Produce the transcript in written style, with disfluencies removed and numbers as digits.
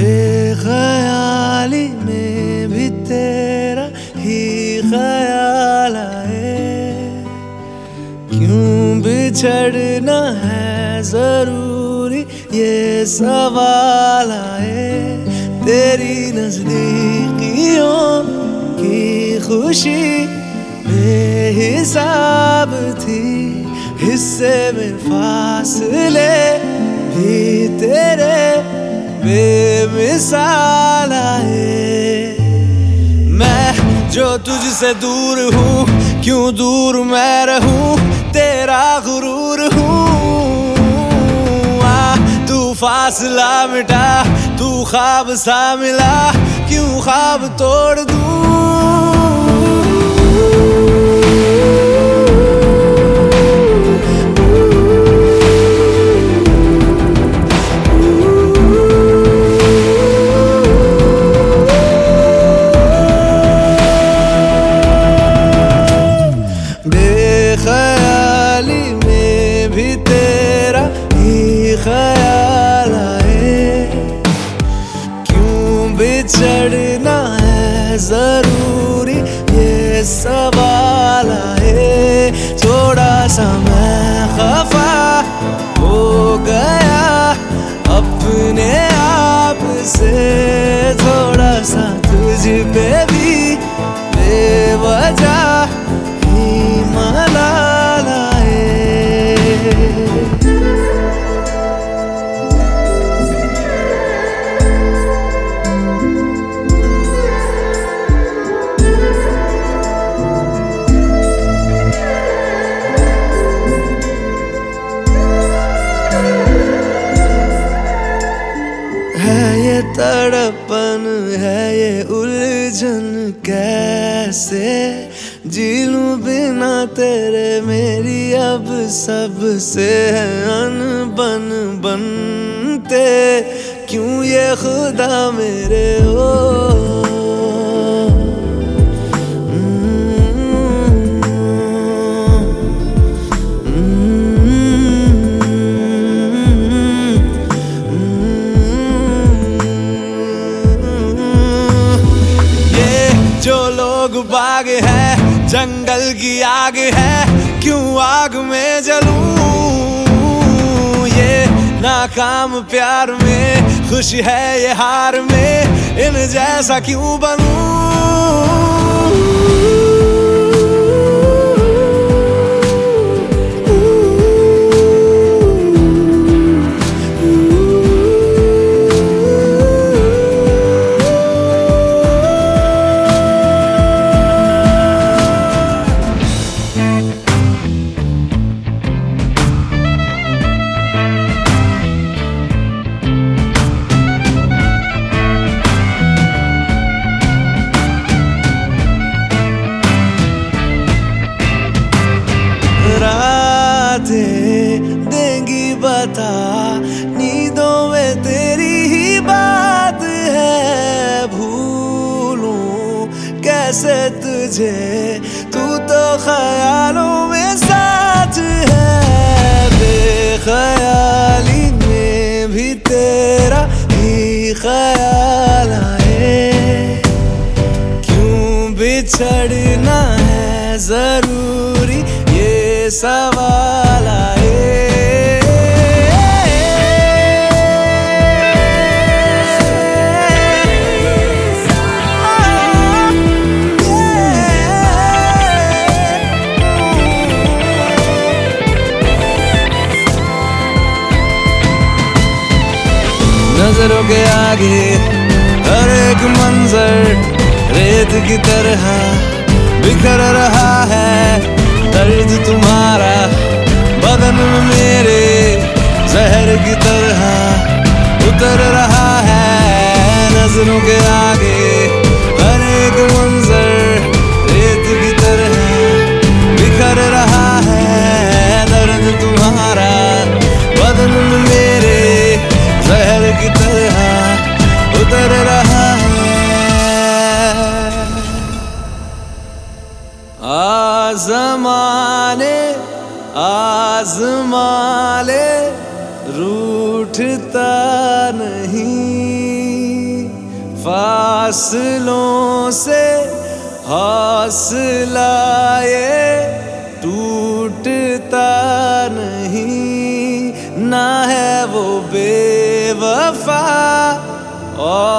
बेख्याली में भी तेरा ही ख्याल आए, क्यों बिछड़ना है जरूरी ये सवाल आए। तेरी नजदीकियों की खुशी बेहिसाब थी, हिस्से में फासले भी तेरे बेमिसाल आए। मैं जो तुझसे दूर हूँ, क्यों दूर मैं रहूँ, तेरा गुरूर हूँ। तू फासला मिटा, तू ख्वाब सा मिला, क्यों ख्वाब तोड़ दूँ। बेख्याली में भी तेरा ही ख्याल आए, क्यों बिछड़ना है जरूरी ये सवाल आए। थोड़ा सा मैं खफा हो गया अपने आप से, थोड़ा सा तुझ पे भी बेवजह मलाल आए। है ये तड़पन, है ये उलझन, कैसे जी लूं बिना तेरे। मेरी अब सबसे है अनबन बनते, क्यों ये खुदा मेरे हो। जो लोग बाग है, जंगल की आग है, क्यों आग में जलूं। ये नाकाम प्यार में खुशी है, ये हार में इन जैसा क्यों बनूं। देंगी बता, नींदों में तेरी ही बात है। भूलूं कैसे तुझे, तू तो ख्यालों में साथ है। बेख्याली में भी तेरा ही ख्याल आए, क्यों बिछड़ना है जरूरी ये सवाल आए। नजरों के आगे हर एक मंजर रेत की तरह बिखर रहा है। दर्द तुम्हारा बदन में मेरे जहर की तरह उतर रहा है। नजरों के आगे हर एक मंजर रेत की तरह बिखर रहा है। दर्द तुम्हारा बदन में मेरे जहर की तरह उतर रहा है। आज़माने आज़मा ले रूठता नहीं। फासलों से हौसला ये टूटता नहीं, ना है वो बेवफा और